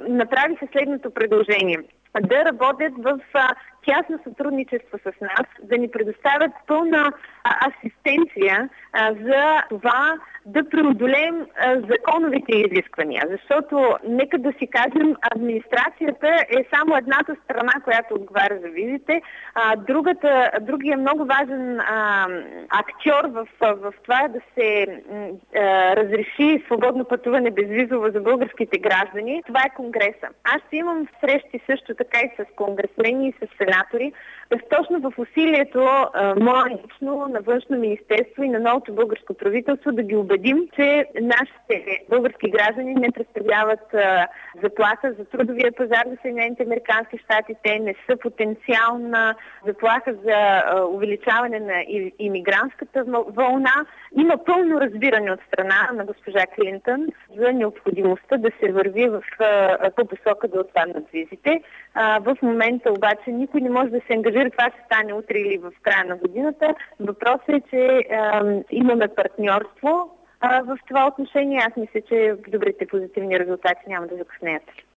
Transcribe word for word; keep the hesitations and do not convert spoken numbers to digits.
направиха следното предложение. Да работят в а, тясно сътрудничество с нас, да ни предоставят пълна а, асистенция а, за това да преодолеем а, законовите изисквания. Защото, нека да си кажем, администрацията е само едната страна, която отговаря за визите. А, другата, другия много важен а, актьор в, в това е да се а, разреши свободно пътуване безвизово за българските граждани. Това е Конгреса. Аз ще имам срещи също така и с конгресмени и с сенатори, точно в усилието а, мое лично на Външно министерство и на новото българско правителство да ги убедим, че нашите български граждани не представляват а, заплаха за трудовия пазар на Съединените американски щати. Те не са потенциална заплаха за а, увеличаване на и, имигрантската вълна. Има пълно разбиране от страна на госпожа Клинтън за необходимостта да се върви в, а, по посока да отпаднат визите. А, в момента обаче никой не може да се ангажира. Това ще стане утре или в края на годината. Въпросът е, че а, имаме партньорство а, в това отношение. Аз мисля, че добрите позитивни резултати няма да закъснеят.